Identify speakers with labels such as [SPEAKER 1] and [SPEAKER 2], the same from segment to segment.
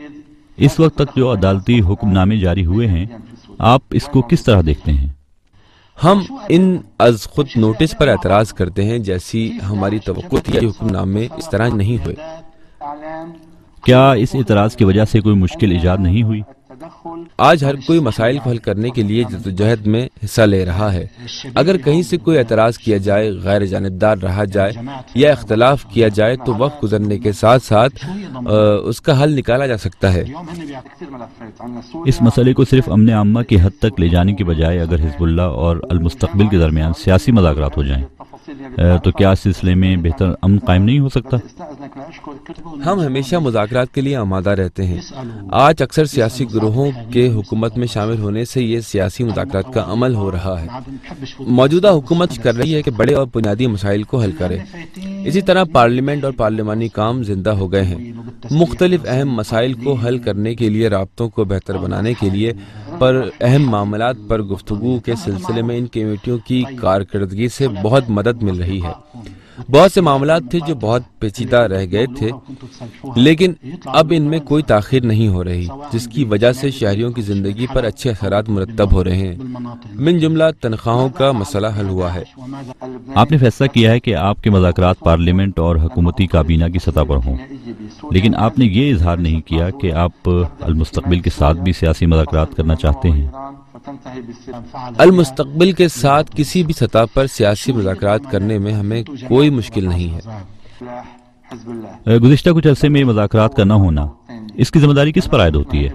[SPEAKER 1] اس وقت تک جو عدالتی حکم نامے جاری ہوئے ہیں، آپ اس کو کس طرح دیکھتے ہیں؟
[SPEAKER 2] ہم ان از خود نوٹس پر اعتراض کرتے ہیں جیسی ہماری توقع تھی کہ حکم نامے اس طرح نہیں ہوئے۔
[SPEAKER 1] کیا اس اعتراض کی وجہ سے کوئی مشکل ایجاد نہیں ہوئی؟
[SPEAKER 2] آج ہر کوئی مسائل کو حل کرنے کے لیے جدوجہد میں حصہ لے رہا ہے۔ اگر کہیں سے کوئی اعتراض کیا جائے، غیر جانبدار رہا جائے یا اختلاف کیا جائے تو وقت گزرنے کے ساتھ ساتھ اس کا حل نکالا جا سکتا ہے۔
[SPEAKER 1] اس مسئلے کو صرف امن عامہ کی حد تک لے جانے کی بجائے اگر حزب اللہ اور المستقبل کے درمیان سیاسی مذاکرات ہو جائیں تو کیا اس سلسلے میں بہتر امن قائم نہیں ہو سکتا؟
[SPEAKER 2] ہم ہمیشہ مذاکرات کے لیے آمادہ رہتے ہیں۔ آج اکثر سیاسی گروہوں کے حکومت میں شامل ہونے سے یہ سیاسی مذاکرات کا عمل ہو رہا ہے۔ موجودہ حکومت کر رہی ہے کہ بڑے اور بنیادی مسائل کو حل کرے۔ اسی طرح پارلیمنٹ اور پارلیمانی کام زندہ ہو گئے ہیں۔ مختلف اہم مسائل کو حل کرنے کے لیے، رابطوں کو بہتر بنانے کے لیے، پر اہم معاملات پر گفتگو کے سلسلے میں ان کمیٹیوں کی کارکردگی سے بہت مدد مل رہی ہے۔ بہت سے معاملات تھے جو بہت پیچیدہ رہ گئے تھے، لیکن اب ان میں کوئی تاخیر نہیں ہو رہی، جس کی وجہ سے شہریوں کی زندگی پر اچھے اثرات مرتب ہو رہے ہیں۔ من جملہ تنخواہوں کا مسئلہ حل ہوا ہے۔
[SPEAKER 1] آپ نے فیصلہ کیا ہے کہ آپ کے مذاکرات پارلیمنٹ اور حکومتی کابینہ کی سطح پر ہوں، لیکن آپ نے یہ اظہار نہیں کیا کہ آپ المستقبل کے ساتھ بھی سیاسی مذاکرات کرنا چاہتے ہیں۔
[SPEAKER 2] المستقبل کے ساتھ کسی بھی سطح پر سیاسی مذاکرات کرنے میں ہمیں کوئی مشکل نہیں ہے۔
[SPEAKER 1] گزشتہ کچھ عرصے میں مذاکرات کا نہ ہونا، اس کی ذمہ داری کس پر عائد ہوتی ہے؟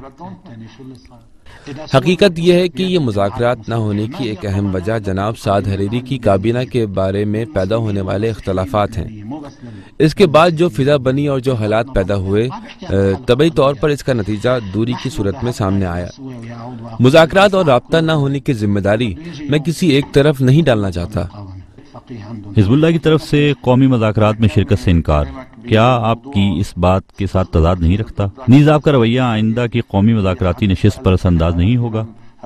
[SPEAKER 2] حقیقت یہ ہے کہ یہ مذاکرات نہ ہونے کی ایک اہم وجہ جناب سعد حریری کی کابینہ کے بارے میں پیدا ہونے والے اختلافات ہیں۔ اس کے بعد جو فضا بنی اور جو حالات پیدا ہوئے، طبعی طور پر اس کا نتیجہ دوری کی صورت میں سامنے آیا۔ مذاکرات اور رابطہ نہ ہونے کی ذمہ داری میں کسی ایک طرف نہیں ڈالنا چاہتا۔
[SPEAKER 1] حزب اللہ کی طرف سے قومی مذاکرات میں شرکت سے انکار، کیا آپ کی اس بات کے ساتھ تضاد نہیں رکھتا؟ نیز آپ کا رویہ آئندہ کی قومی مذاکراتی نشست پر اثر انداز نہیں ہوگا؟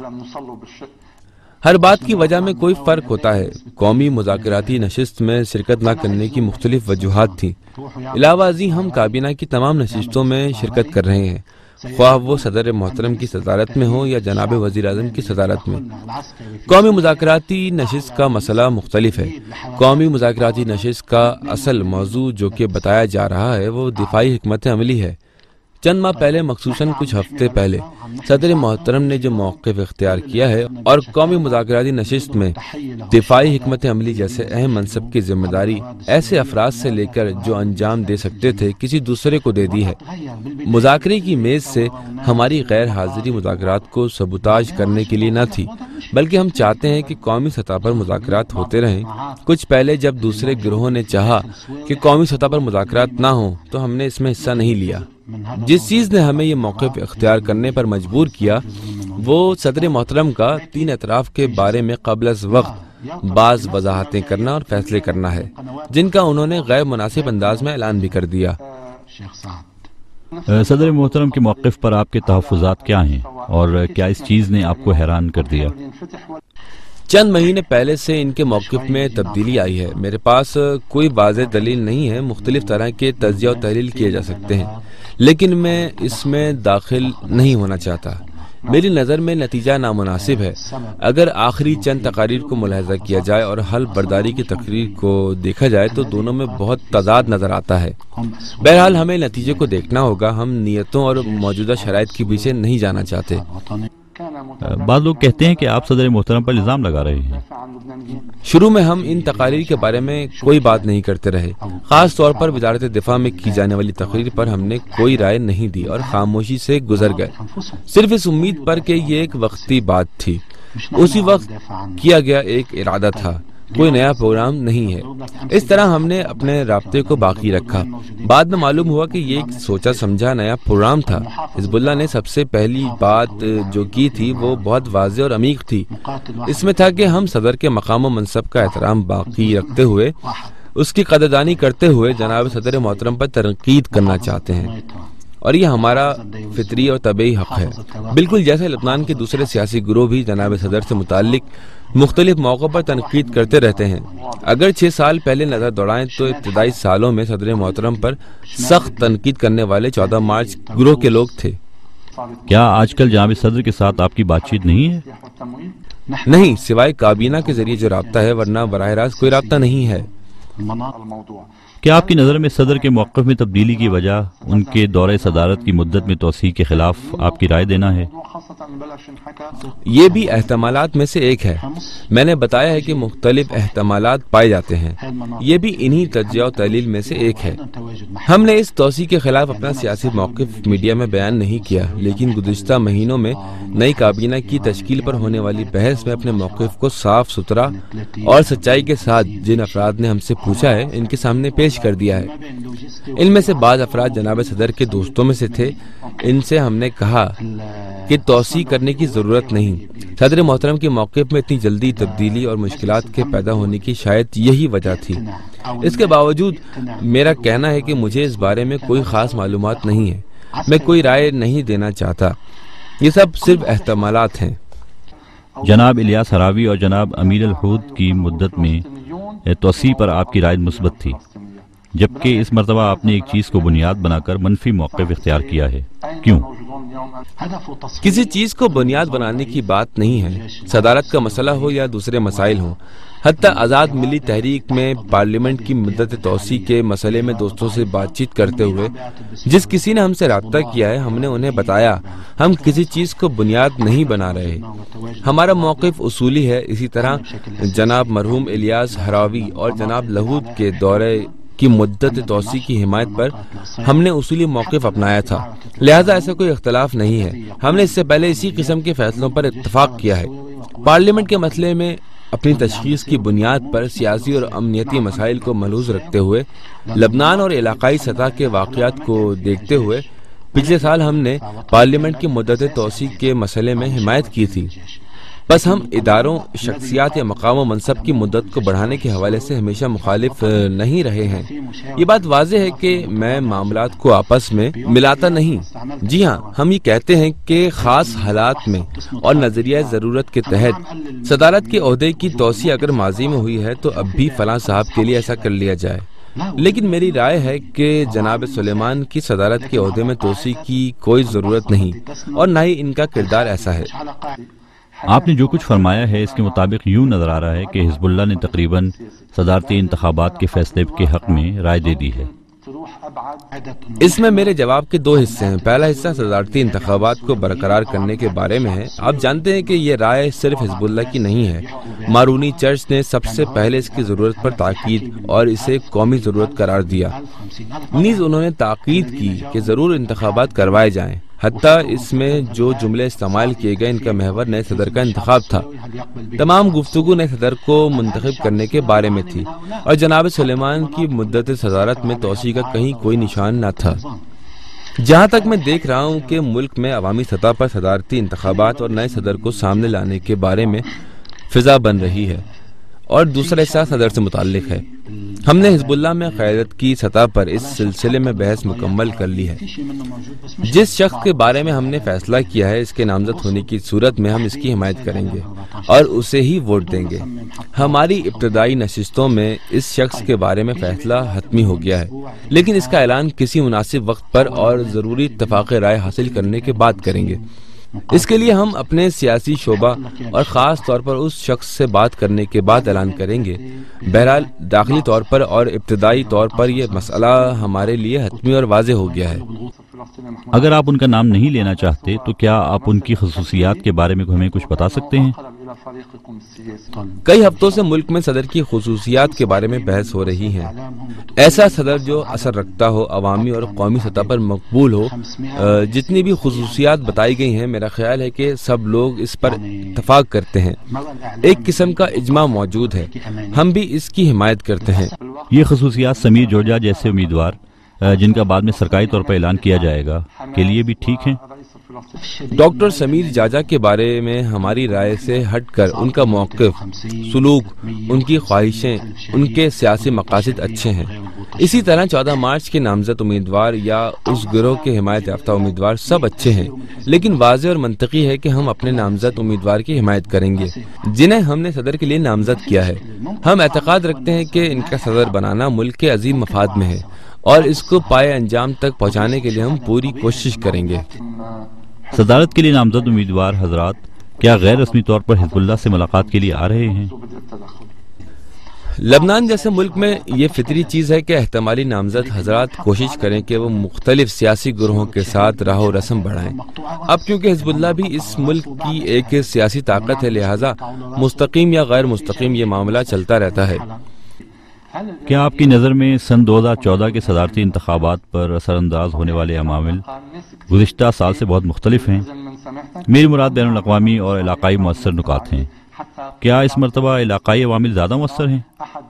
[SPEAKER 2] ہر بات کی وجہ میں کوئی فرق ہوتا ہے۔ قومی مذاکراتی نشست میں شرکت نہ کرنے کی مختلف وجوہات تھیں۔ علاوہ ازیں ہم کابینہ کی تمام نشستوں میں شرکت کر رہے ہیں، خواہ وہ صدر محترم کی صدارت میں ہو یا جناب وزیر اعظم کی صدارت میں۔ قومی مذاکراتی نشست کا مسئلہ مختلف ہے۔ قومی مذاکراتی نشست کا اصل موضوع جو کہ بتایا جا رہا ہے وہ دفاعی حکمت عملی ہے۔ چند ماہ پہلے، مخصوصاً کچھ ہفتے پہلے، صدر محترم نے جو موقف اختیار کیا ہے اور قومی مذاکراتی نشست میں دفاعی حکمت عملی جیسے اہم منصب کی ذمہ داری ایسے افراد سے لے کر جو انجام دے سکتے تھے کسی دوسرے کو دے دی ہے۔ مذاکرے کی میز سے ہماری غیر حاضری مذاکرات کو سبوتاژ کرنے کے لیے نہ تھی، بلکہ ہم چاہتے ہیں کہ قومی سطح پر مذاکرات ہوتے رہیں۔ کچھ پہلے جب دوسرے گروہوں نے چاہا کہ قومی سطح پر مذاکرات نہ ہوں تو ہم نے اس میں حصہ نہیں لیا۔ جس چیز نے ہمیں یہ موقف اختیار کرنے پر مجبور کیا وہ صدر محترم کا 3 اطراف کے بارے میں قبل از وقت بعض وضاحتیں کرنا اور فیصلے کرنا ہے، جن کا انہوں نے غیر مناسب انداز میں اعلان بھی کر دیا۔
[SPEAKER 1] صدر محترم کے موقف پر آپ کے تحفظات کیا ہیں اور کیا اس چیز نے آپ کو حیران کر دیا؟
[SPEAKER 2] چند مہینے پہلے سے ان کے موقف میں تبدیلی آئی ہے۔ میرے پاس کوئی واضح دلیل نہیں ہے، مختلف طرح کے تجزیہ و تحلیل کیے جا سکتے ہیں، لیکن میں اس میں داخل نہیں ہونا چاہتا۔ میری نظر میں نتیجہ نامناسب ہے۔ اگر آخری چند تقاریر کو ملاحظہ کیا جائے اور حل برداری کی تقریر کو دیکھا جائے تو دونوں میں بہت تضاد نظر آتا ہے۔ بہرحال ہمیں نتیجے کو دیکھنا ہوگا، ہم نیتوں اور موجودہ شرائط کے پیچھے نہیں جانا چاہتے۔
[SPEAKER 1] بعض لوگ کہتے ہیں کہ آپ صدر محترم پر الزام لگا رہے ہیں۔
[SPEAKER 2] شروع میں ہم ان تقاریر کے بارے میں کوئی بات نہیں کرتے رہے، خاص طور پر وزارت دفاع میں کی جانے والی تقریر پر ہم نے کوئی رائے نہیں دی اور خاموشی سے گزر گئے، صرف اس امید پر کہ یہ ایک وقتی بات تھی۔ اسی وقت کیا گیا ایک ارادہ تھا، کوئی نیا پروگرام نہیں ہے۔ اس طرح ہم نے اپنے رابطے کو باقی رکھا۔ بعد میں معلوم ہوا کہ یہ ایک سوچا سمجھا نیا پروگرام تھا۔ حزب اللہ نے سب سے پہلی بات جو کی تھی وہ بہت واضح اور عمیق تھی۔ اس میں تھا کہ ہم صدر کے مقام و منصب کا احترام باقی رکھتے ہوئے، اس کی قدردانی کرتے ہوئے جناب صدر محترم پر تنقید کرنا چاہتے ہیں، اور یہ ہمارا فطری اور طبعی حق ہے، بالکل جیسے لبنان کے دوسرے سیاسی گروہ بھی جناب صدر سے متعلق مختلف موقعوں پر تنقید کرتے رہتے ہیں۔ اگر 6 سال پہلے نظر دوڑائیں تو ابتدائی سالوں میں صدر محترم پر سخت تنقید کرنے والے 14 مارچ گروہ کے لوگ تھے۔
[SPEAKER 1] کیا آج کل جناب صدر کے ساتھ آپ کی بات چیت نہیں ہے؟
[SPEAKER 2] نہیں، سوائے کابینہ کے ذریعے جو رابطہ ہے، ورنہ براہ راست کوئی رابطہ نہیں ہے۔
[SPEAKER 1] کیا آپ کی نظر میں صدر کے موقف میں تبدیلی کی وجہ ان کے دورہ صدارت کی مدت میں توسیع کے خلاف آپ کی رائے دینا ہے؟
[SPEAKER 2] یہ بھی احتمالات میں سے ایک ہے۔ میں نے بتایا ہے کہ مختلف احتمالات پائے جاتے ہیں، یہ بھی انہی تجزیہ و تحلیل میں سے ایک ہے۔ ہم نے اس توسیع کے خلاف اپنا سیاسی موقف میڈیا میں بیان نہیں کیا، لیکن گزشتہ مہینوں میں نئی کابینہ کی تشکیل پر ہونے والی بحث میں اپنے موقف کو صاف ستھرا اور سچائی کے ساتھ جن افراد نے ہم سے پوچھا ہے ان کے سامنے پیش کر دیا ہے۔ ان میں سے بعض افراد جناب صدر کے دوستوں میں سے تھے۔ ان سے ہم نے کہا کہ توسیع کرنے کی ضرورت نہیں۔ صدر محترم کے موقف میں اتنی جلدی تبدیلی اور مشکلات کے پیدا ہونے کی شاید یہی وجہ تھی۔ اس کے باوجود میرا کہنا ہے کہ مجھے اس بارے میں کوئی خاص معلومات نہیں ہے، میں کوئی رائے نہیں دینا چاہتا، یہ سب صرف احتمالات ہیں۔
[SPEAKER 1] جناب الیاس ہراوی اور جناب امیر الحود کی مدت میں توسیع پر آپ کی رائے مثبت تھی، جبکہ اس مرتبہ آپ نے ایک چیز کو بنیاد بنا کر منفی موقف اختیار کیا ہے، کیوں؟
[SPEAKER 2] کسی چیز کو بنیاد بنانے کی بات نہیں ہے، صدارت کا مسئلہ ہو یا دوسرے مسائل ہوں۔ حتی آزاد ملی تحریک میں پارلیمنٹ کی مدت توسیع کے مسئلے میں دوستوں سے بات چیت کرتے ہوئے جس کسی نے ہم سے رابطہ کیا ہے، ہم نے انہیں بتایا ہم کسی چیز کو بنیاد نہیں بنا رہے، ہمارا موقف اصولی ہے۔ اسی طرح جناب مرحوم الیاس ہراوی اور جناب لہود کے دورے کی مدت توسیع کی حمایت پر ہم نے اصولی موقف اپنایا تھا، لہذا ایسا کوئی اختلاف نہیں ہے۔ ہم نے اس سے پہلے اسی قسم کے فیصلوں پر اتفاق کیا ہے۔ پارلیمنٹ کے مسئلے میں اپنی تشخیص کی بنیاد پر سیاسی اور امنیتی مسائل کو ملحوظ رکھتے ہوئے لبنان اور علاقائی سطح کے واقعات کو دیکھتے ہوئے پچھلے سال ہم نے پارلیمنٹ کی مدت توسیع کے مسئلے میں حمایت کی تھی۔ بس ہم اداروں، شخصیات یا مقام و منصب کی مدت کو بڑھانے کے حوالے سے ہمیشہ مخالف نہیں رہے ہیں۔ یہ بات واضح ہے کہ میں معاملات کو آپس میں ملاتا نہیں۔ جی ہاں، ہم یہ کہتے ہیں کہ خاص حالات میں اور نظریہ ضرورت کے تحت صدارت کے عہدے کی توسیع اگر ماضی میں ہوئی ہے تو اب بھی فلاں صاحب کے لیے ایسا کر لیا جائے، لیکن میری رائے ہے کہ جناب سلیمان کی صدارت کے عہدے میں توسیع کی کوئی ضرورت نہیں، اور نہ ہی ان کا کردار ایسا ہے۔
[SPEAKER 1] آپ نے جو کچھ فرمایا ہے اس کے مطابق یوں نظر آ رہا ہے کہ حزب اللہ نے تقریباً صدارتی انتخابات کے فیصلے کے حق میں رائے دے دی ہے۔
[SPEAKER 2] اس میں میرے جواب کے 2 حصے ہیں۔ پہلا حصہ صدارتی انتخابات کو برقرار کرنے کے بارے میں ہے۔ آپ جانتے ہیں کہ یہ رائے صرف حزب اللہ کی نہیں ہے، مارونی چرچ نے سب سے پہلے اس کی ضرورت پر تاکید اور اسے قومی ضرورت قرار دیا، نیز انہوں نے تاکید کی کہ ضرور انتخابات کروائے جائیں۔ حتیٰ اس میں جو جملے استعمال کیے گئے ان کا محور نئے صدر کا انتخاب تھا۔ تمام گفتگو نئے صدر کو منتخب کرنے کے بارے میں تھی، اور جناب سلیمان کی مدت صدارت میں توسیع کا کہیں کوئی نشان نہ تھا۔ جہاں تک میں دیکھ رہا ہوں کہ ملک میں عوامی سطح پر صدارتی انتخابات اور نئے صدر کو سامنے لانے کے بارے میں فضا بن رہی ہے، اور دوسرا حصہ صدر سے متعلق ہے۔ ہم نے حزب اللہ میں قیادت کی سطح پر اس سلسلے میں بحث مکمل کر لی ہے۔ جس شخص کے بارے میں ہم نے فیصلہ کیا ہے، اس کے نامزد ہونے کی صورت میں ہم اس کی حمایت کریں گے اور اسے ہی ووٹ دیں گے۔ ہماری ابتدائی نشستوں میں اس شخص کے بارے میں فیصلہ حتمی ہو گیا ہے، لیکن اس کا اعلان کسی مناسب وقت پر اور ضروری اتفاق رائے حاصل کرنے کے بعد کریں گے۔ اس کے لیے ہم اپنے سیاسی شعبہ اور خاص طور پر اس شخص سے بات کرنے کے بعد اعلان کریں گے۔ بہرحال داخلی طور پر اور ابتدائی طور پر یہ مسئلہ ہمارے لیے حتمی اور واضح ہو گیا ہے۔
[SPEAKER 1] اگر آپ ان کا نام نہیں لینا چاہتے تو کیا آپ ان کی خصوصیات کے بارے میں ہمیں کچھ بتا سکتے ہیں؟
[SPEAKER 2] کئی ہفتوں سے ملک میں صدر کی خصوصیات کے بارے میں بحث ہو رہی ہے۔ ایسا صدر جو اثر رکھتا ہو، عوامی اور قومی سطح پر مقبول ہو۔ جتنی بھی خصوصیات بتائی گئی ہیں، میرا خیال ہے کہ سب لوگ اس پر اتفاق کرتے ہیں، ایک قسم کا اجماع موجود ہے، ہم بھی اس کی حمایت کرتے ہیں۔
[SPEAKER 1] یہ خصوصیات سمیر جورجا جیسے امیدوار جن کا بعد میں سرکاری طور پر اعلان کیا جائے گا کے لیے بھی ٹھیک ہیں؟
[SPEAKER 2] ڈاکٹر سمیر جاجا کے بارے میں ہماری رائے سے ہٹ کر ان کا موقف، سلوک، ان کی خواہشیں، ان کے سیاسی مقاصد اچھے ہیں۔ اسی طرح 14 مارچ کے نامزد امیدوار یا اس گروہ کے حمایت یافتہ امیدوار سب اچھے ہیں، لیکن واضح اور منطقی ہے کہ ہم اپنے نامزد امیدوار کی حمایت کریں گے جنہیں ہم نے صدر کے لیے نامزد کیا ہے۔ ہم اعتقاد رکھتے ہیں کہ ان کا صدر بنانا ملک کے عظیم مفاد میں ہے اور اس کو پائے انجام تک پہنچانے کے لیے ہم پوری کوشش کریں گے۔
[SPEAKER 1] صدارت کے لیے نامزد امیدوار حضرات کیا غیر رسمی طور پر حزب اللہ سے ملاقات کے لیے آ رہے ہیں؟
[SPEAKER 2] لبنان جیسے ملک میں یہ فطری چیز ہے کہ احتمالی نامزد حضرات کوشش کریں کہ وہ مختلف سیاسی گروہوں کے ساتھ راہ و رسم بڑھائیں۔ اب کیونکہ حزب اللہ بھی اس ملک کی ایک سیاسی طاقت ہے، لہٰذا مستقیم یا غیر مستقیم یہ معاملہ چلتا رہتا ہے۔
[SPEAKER 1] کیا آپ کی نظر میں سن 2014 کے صدارتی انتخابات پر اثر انداز ہونے والے عوامل گزشتہ سال سے بہت مختلف ہیں؟ میری مراد بین الاقوامی اور علاقائی مؤثر نکات ہیں۔ کیا اس مرتبہ علاقائی عوامل زیادہ مؤثر ہیں؟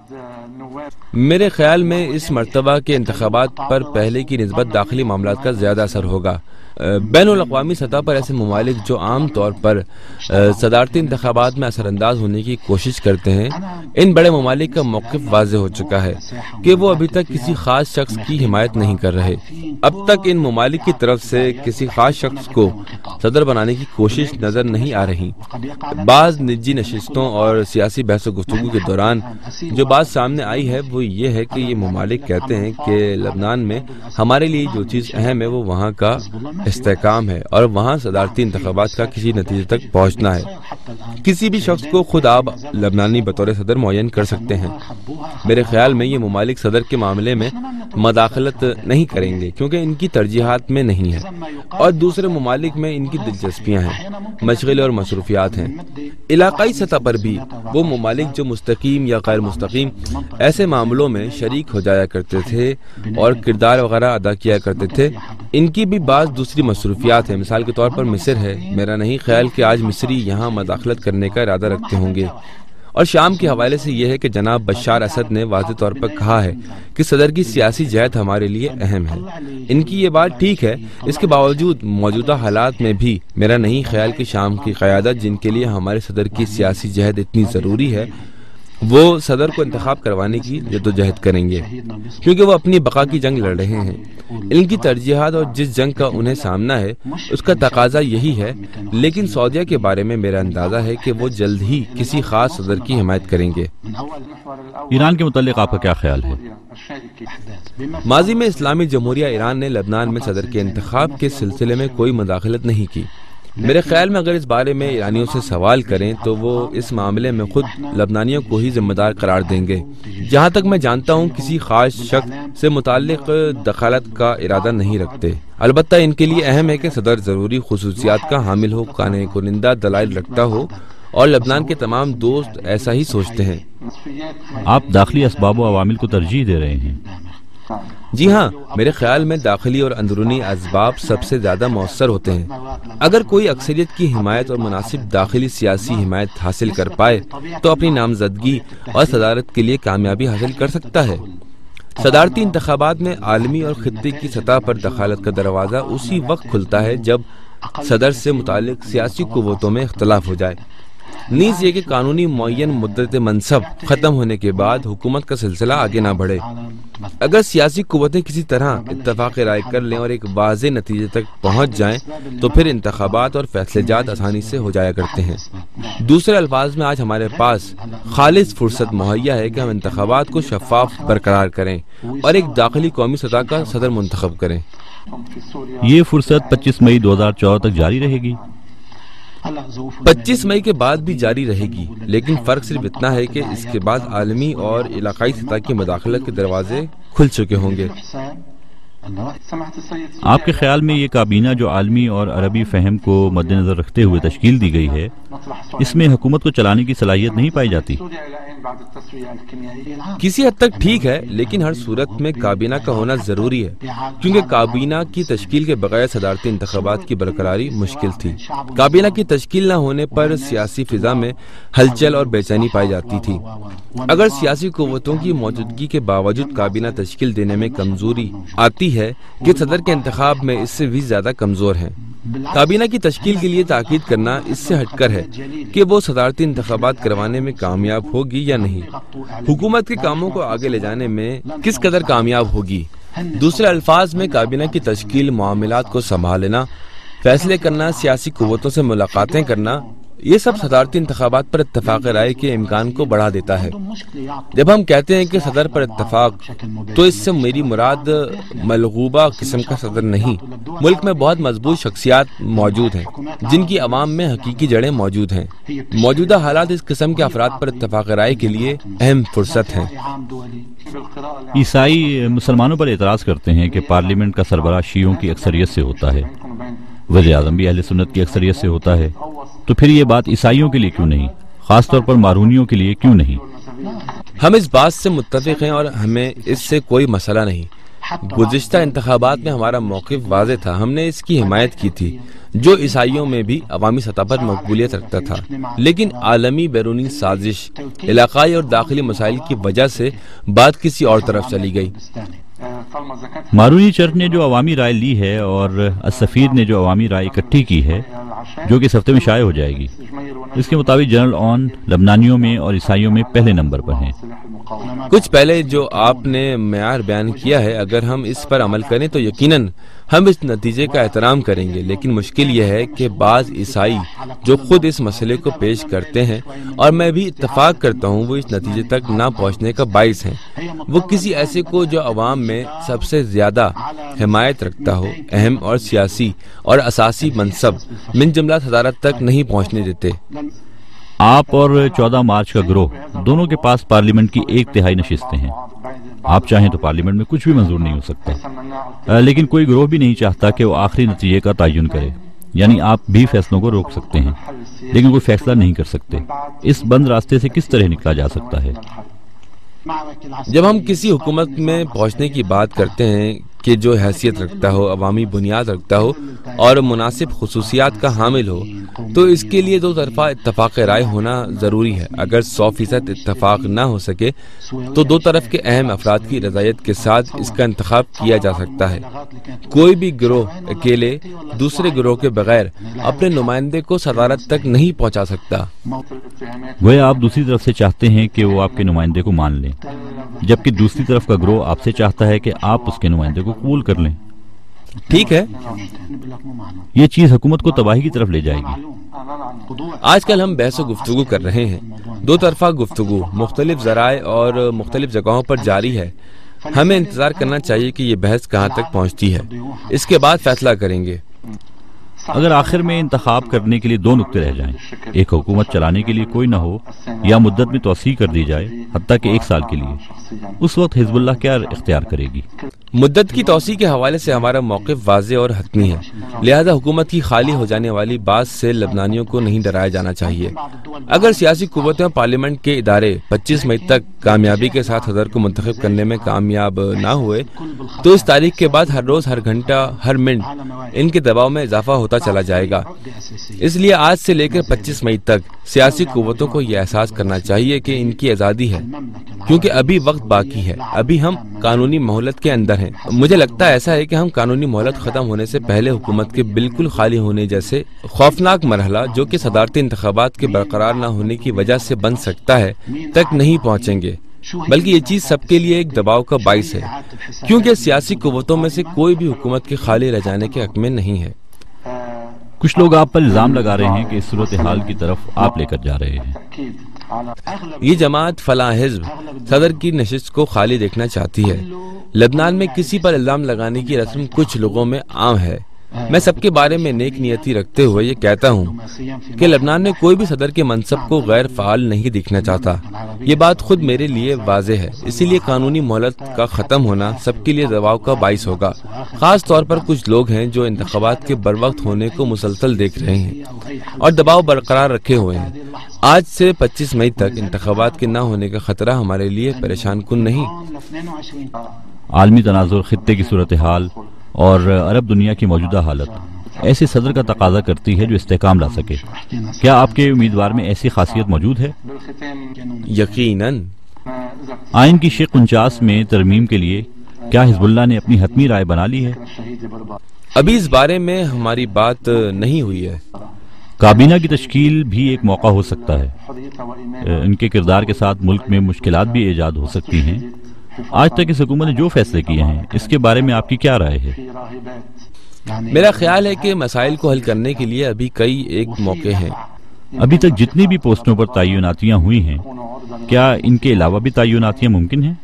[SPEAKER 2] میرے خیال میں اس مرتبہ کے انتخابات پر پہلے کی نسبت داخلی معاملات کا زیادہ اثر ہوگا۔ بین الاقوامی سطح پر ایسے ممالک جو عام طور پر صدارتی انتخابات میں اثر انداز ہونے کی کوشش کرتے ہیں، ان بڑے ممالک کا موقف واضح ہو چکا ہے کہ وہ ابھی تک کسی خاص شخص کی حمایت نہیں کر رہے۔ اب تک ان ممالک کی طرف سے کسی خاص شخص کو صدر بنانے کی کوشش نظر نہیں آ رہی۔ بعض نجی نشستوں اور سیاسی بحث و گفتگو کے دوران جو بات سامنے آئی ہے وہ یہ ہے کہ یہ ممالک کہتے ہیں کہ لبنان میں ہمارے لیے جو چیز اہم ہے وہ وہاں کا استحکام ہے اور وہاں صدارتی انتخابات کا کسی نتیجے تک پہنچنا ہے۔ کسی بھی شخص کو خود آپ لبنانی بطور صدر معین کر سکتے ہیں۔ میرے خیال میں یہ ممالک صدر کے معاملے میں مداخلت نہیں کریں گے کیونکہ ان کی ترجیحات میں نہیں ہے، اور دوسرے ممالک میں ان کی دلچسپیاں ہیں، مشغلے اور مصروفیات ہیں۔ علاقائی سطح پر بھی وہ ممالک جو مستقیم یا غیر مستقیم ایسے معاملوں میں شریک ہو جایا کرتے تھے اور کردار وغیرہ ادا کیا کرتے تھے، ان کی بھی بعض دوسری مصروفیات ہیں۔ مثال کے طور پر مصر ہے۔ میرا نہیں خیال کہ آج مصری یہاں مداخلت کرنے کا ارادہ رکھتے ہوں گے۔ اور شام کے حوالے سے یہ ہے کہ جناب بشار اسد نے واضح طور پر کہا ہے کہ صدر کی سیاسی جہت ہمارے لیے اہم ہے۔ ان کی یہ بات ٹھیک ہے، اس کے باوجود موجودہ حالات میں بھی میرا نہیں خیال کہ شام کی قیادت، جن کے لیے ہمارے صدر کی سیاسی جہت اتنی ضروری ہے، وہ صدر کو انتخاب کروانے کی جدوجہد کریں گے، کیونکہ وہ اپنی بقا کی جنگ لڑ رہے ہیں۔ ان کی ترجیحات اور جس جنگ کا انہیں سامنا ہے اس کا تقاضا یہی ہے، لیکن سعودیہ کے بارے میں میرا اندازہ ہے کہ وہ جلد ہی کسی خاص صدر کی حمایت کریں گے۔
[SPEAKER 1] ایران کے متعلق آپ کا کیا خیال ہے؟
[SPEAKER 2] ماضی میں اسلامی جمہوریہ ایران نے لبنان میں صدر کے انتخاب کے سلسلے میں کوئی مداخلت نہیں کی۔ میرے خیال میں اگر اس بارے میں ایرانیوں سے سوال کریں تو وہ اس معاملے میں خود لبنانیوں کو ہی ذمہ دار قرار دیں گے۔ جہاں تک میں جانتا ہوں کسی خاص شخص سے متعلق دخالت کا ارادہ نہیں رکھتے۔ البتہ ان کے لیے اہم ہے کہ صدر ضروری خصوصیات کا حامل ہو، قانع کنندہ دلائل رکھتا ہو، اور لبنان کے تمام دوست ایسا ہی سوچتے ہیں۔
[SPEAKER 1] آپ داخلی اسباب و عوامل کو ترجیح دے رہے ہیں؟
[SPEAKER 2] جی ہاں، میرے خیال میں داخلی اور اندرونی اسباب سب سے زیادہ مؤثر ہوتے ہیں۔ اگر کوئی اکثریت کی حمایت اور مناسب داخلی سیاسی حمایت حاصل کر پائے تو اپنی نامزدگی اور صدارت کے لیے کامیابی حاصل کر سکتا ہے۔ صدارتی انتخابات میں عالمی اور خطے کی سطح پر دخالت کا دروازہ اسی وقت کھلتا ہے جب صدر سے متعلق سیاسی قوتوں میں اختلاف ہو جائے۔ نیز یہ کہ قانونی معین مدت منصب ختم ہونے کے بعد حکومت کا سلسلہ آگے نہ بڑھے۔ اگر سیاسی قوتیں کسی طرح اتفاق رائے کر لیں اور ایک واضح نتیجے تک پہنچ جائیں تو پھر انتخابات اور فیصلے جات آسانی سے ہو جایا کرتے ہیں۔ دوسرے الفاظ میں آج ہمارے پاس خالص فرصت مہیا ہے کہ ہم انتخابات کو شفاف برقرار کریں اور ایک داخلی قومی سطح کا صدر منتخب کریں۔
[SPEAKER 1] یہ فرصت 25 مئی 2014 تک جاری رہے گی؟
[SPEAKER 2] 25 مئی کے بعد بھی جاری رہے گی، لیکن فرق صرف اتنا ہے کہ اس کے بعد عالمی اور علاقائی سطح کی مداخلت کے دروازے کھل چکے ہوں گے۔
[SPEAKER 1] آپ کے خیال میں یہ کابینہ جو عالمی اور عربی فہم کو مد نظر رکھتے ہوئے تشکیل دی گئی ہے، اس میں حکومت کو چلانے کی صلاحیت نہیں پائی جاتی؟
[SPEAKER 2] کسی حد تک ٹھیک ہے، لیکن ہر صورت میں کابینہ کا ہونا ضروری ہے، کیونکہ کابینہ کی تشکیل کے بغیر صدارتی انتخابات کی برقراری مشکل تھی۔ کابینہ کی تشکیل نہ ہونے پر سیاسی فضا میں ہلچل اور بے چینی پائی جاتی تھی۔ اگر سیاسی قوتوں کی موجودگی کے باوجود کابینہ تشکیل دینے میں کمزوری آتی ہے کہ صدر کے انتخاب میں اس سے بھی زیادہ کمزور ہیں۔ کابینہ کی تشکیل کے لیے تاکید کرنا اس سے ہٹ کر ہے کہ وہ صدارتی انتخابات کروانے میں کامیاب ہوگی یا نہیں، حکومت کے کاموں کو آگے لے جانے میں کس قدر کامیاب ہوگی۔ دوسرے الفاظ میں کابینہ کی تشکیل، معاملات کو سنبھالنا، فیصلے کرنا، سیاسی قوتوں سے ملاقاتیں کرنا، یہ سب صدارتی انتخابات پر اتفاق رائے کے امکان کو بڑھا دیتا ہے۔ جب ہم کہتے ہیں کہ صدر پر اتفاق، تو اس سے میری مراد ملغوبہ قسم کا صدر نہیں۔ ملک میں بہت مضبوط شخصیات موجود ہیں جن کی عوام میں حقیقی جڑیں موجود ہیں۔ موجودہ حالات اس قسم کے افراد پر اتفاق رائے کے لیے اہم فرصت ہیں۔
[SPEAKER 1] عیسائی مسلمانوں پر اعتراض کرتے ہیں کہ پارلیمنٹ کا سربراہ شیعوں کی اکثریت سے ہوتا ہے، وزیر اعظم بھی اہل سنت کی اکثریت سے ہوتا ہے، تو پھر یہ بات عیسائیوں کے لیے کیوں نہیں، خاص طور پر مارونیوں کے لیے کیوں نہیں؟
[SPEAKER 2] ہم اس بات سے متفق ہیں اور ہمیں اس سے کوئی مسئلہ نہیں۔ گزشتہ انتخابات میں ہمارا موقف واضح تھا، ہم نے اس کی حمایت کی تھی جو عیسائیوں میں بھی عوامی سطح پر مقبولیت رکھتا تھا، لیکن عالمی بیرونی سازش، علاقائی اور داخلی مسائل کی وجہ سے بات کسی اور طرف چلی گئی۔
[SPEAKER 1] مارونی چرچ نے جو عوامی رائے لی ہے اور السفیر نے جو عوامی رائے اکٹھی کی ہے، جو کہ اس ہفتے میں شائع ہو جائے گی، اس کے مطابق جنرل اون لبنانیوں میں اور عیسائیوں میں پہلے نمبر پر ہیں۔
[SPEAKER 2] کچھ پہلے جو آپ نے معیار بیان کیا ہے، اگر ہم اس پر عمل کریں تو یقیناً ہم اس نتیجے کا احترام کریں گے، لیکن مشکل یہ ہے کہ بعض عیسائی جو خود اس مسئلے کو پیش کرتے ہیں اور میں بھی اتفاق کرتا ہوں وہ اس نتیجے تک نہ پہنچنے کا باعث ہیں۔ وہ کسی ایسے کو جو عوام میں سب سے زیادہ حمایت رکھتا ہو، اہم اور سیاسی اور اساسی منصب من جملہ صدارت تک نہیں پہنچنے دیتے۔
[SPEAKER 1] آپ اور 14 مارچ کا گروہ دونوں کے پاس پارلیمنٹ کی 1/3 نشستیں ہیں۔ آپ چاہیں تو پارلیمنٹ میں کچھ بھی منظور نہیں ہو سکتا، لیکن کوئی گروہ بھی نہیں چاہتا کہ وہ آخری نتیجے کا تعین کرے، یعنی آپ بھی فیصلوں کو روک سکتے ہیں لیکن کوئی فیصلہ نہیں کر سکتے۔ اس بند راستے سے کس طرح نکلا جا سکتا ہے؟
[SPEAKER 2] جب ہم کسی حکومت میں پہنچنے کی بات کرتے ہیں کہ جو حیثیت رکھتا ہو، عوامی بنیاد رکھتا ہو اور مناسب خصوصیات کا حامل ہو، تو اس کے لیے دو طرفہ اتفاق رائے ہونا ضروری ہے۔ اگر 100% اتفاق نہ ہو سکے تو دو طرف کے اہم افراد کی رضایت کے ساتھ اس کا انتخاب کیا جا سکتا ہے۔ کوئی بھی گروہ اکیلے دوسرے گروہ کے بغیر اپنے نمائندے کو صدارت تک نہیں پہنچا سکتا۔
[SPEAKER 1] گویا آپ دوسری طرف سے چاہتے ہیں کہ وہ آپ کے نمائندے کو مان لیں، جبکہ دوسری طرف کا گروہ آپ سے چاہتا ہے کہ آپ اس کے نمائندے کو قبول کر لیں۔
[SPEAKER 2] ٹھیک ہے،
[SPEAKER 1] یہ چیز حکومت کو تباہی کی طرف لے جائے گی۔
[SPEAKER 2] آج کل ہم بحث و گفتگو کر رہے ہیں، دو طرفہ گفتگو مختلف ذرائع اور مختلف جگہوں پر جاری ہے۔ ہمیں انتظار کرنا چاہیے کہ یہ بحث کہاں تک پہنچتی ہے، اس کے بعد فیصلہ کریں گے۔
[SPEAKER 1] اگر آخر میں انتخاب کرنے کے لیے 2 نقطے رہ جائیں، ایک حکومت چلانے کے لیے کوئی نہ ہو یا مدت میں توسیع کر دی جائے حتیٰ کہ 1 سال کے لیے، اس وقت حزب اللہ کیا اختیار کرے گی؟
[SPEAKER 2] مدت کی توسیع کے حوالے سے ہمارا موقف واضح اور حتمی ہے، لہذا حکومت کی خالی ہو جانے والی بات سے لبنانیوں کو نہیں ڈرایا جانا چاہیے۔ اگر سیاسی قوتیں پارلیمنٹ کے ادارے 25 مئی تک کامیابی کے ساتھ صدر کو منتخب کرنے میں کامیاب نہ ہوئے تو اس تاریخ کے بعد ہر روز، ہر گھنٹہ، ہر منٹ ان کے دباؤ میں اضافہ ہوتا چلا جائے گا۔ اس لیے آج سے لے کر 25 مئی تک سیاسی قوتوں کو یہ احساس کرنا چاہیے کہ ان کی آزادی ہے، کیونکہ ابھی وقت باقی ہے، ابھی ہم قانونی مہلت کے اندر ہیں۔ مجھے لگتا ہے ایسا ہے کہ ہم قانونی مہلت ختم ہونے سے پہلے حکومت کے بالکل خالی ہونے جیسے خوفناک مرحلہ، جو کہ صدارتی انتخابات کے برقرار نہ ہونے کی وجہ سے بن سکتا ہے، تک نہیں پہنچیں گے، بلکہ یہ چیز سب کے لیے ایک دباؤ کا باعث ہے، کیونکہ سیاسی قوتوں میں سے کوئی بھی حکومت کے خالی رہ جانے کے حق میں نہیں ہے۔
[SPEAKER 1] کچھ لوگ آپ پر الزام لگا رہے ہیں کہ اس صورتحال کی طرف آپ لے کر جا رہے ہیں۔
[SPEAKER 2] یہ جماعت فلاں حزب صدر کی نشست کو خالی دیکھنا چاہتی ہے۔ لبنان میں کسی پر الزام لگانے کی رسم کچھ لوگوں میں عام ہے۔ میں سب کے بارے میں نیک نیتی رکھتے ہوئے یہ کہتا ہوں کہ لبنان میں کوئی بھی صدر کے منصب کو غیر فعال نہیں دیکھنا چاہتا۔ یہ بات خود میرے لیے واضح ہے، اسی لیے قانونی مہلت کا ختم ہونا سب کے لیے دباؤ کا باعث ہوگا۔ خاص طور پر کچھ لوگ ہیں جو انتخابات کے بروقت ہونے کو مسلسل دیکھ رہے ہیں اور دباؤ برقرار رکھے ہوئے ہیں۔ آج سے 25 مئی تک انتخابات کے نہ ہونے کا خطرہ ہمارے لیے پریشان کن نہیں۔
[SPEAKER 1] عالمی تناظر، خطے کی صورتحال اور عرب دنیا کی موجودہ حالت ایسے صدر کا تقاضا کرتی ہے جو استحکام لا سکے۔ کیا آپ کے امیدوار میں ایسی خاصیت موجود ہے؟
[SPEAKER 2] یقیناً۔
[SPEAKER 1] آئین کی شق 49 میں ترمیم کے لیے کیا حزب اللہ نے اپنی حتمی رائے بنا لی ہے؟
[SPEAKER 2] ابھی اس بارے میں ہماری بات نہیں ہوئی ہے۔
[SPEAKER 1] کابینہ کی تشکیل بھی ایک موقع ہو سکتا ہے، ان کے کردار کے ساتھ ملک میں مشکلات بھی ایجاد ہو سکتی ہیں۔ آج تک اس حکومت نے جو فیصلے کیے ہیں اس کے بارے میں آپ کی کیا رائے ہے؟
[SPEAKER 2] میرا خیال ہے کہ مسائل کو حل کرنے کے لیے ابھی کئی ایک موقع ہیں۔
[SPEAKER 1] ابھی تک جتنی بھی پوسٹوں پر تعیناتیاں ہوئی ہیں، کیا ان کے علاوہ بھی تعیناتیاں ممکن ہیں؟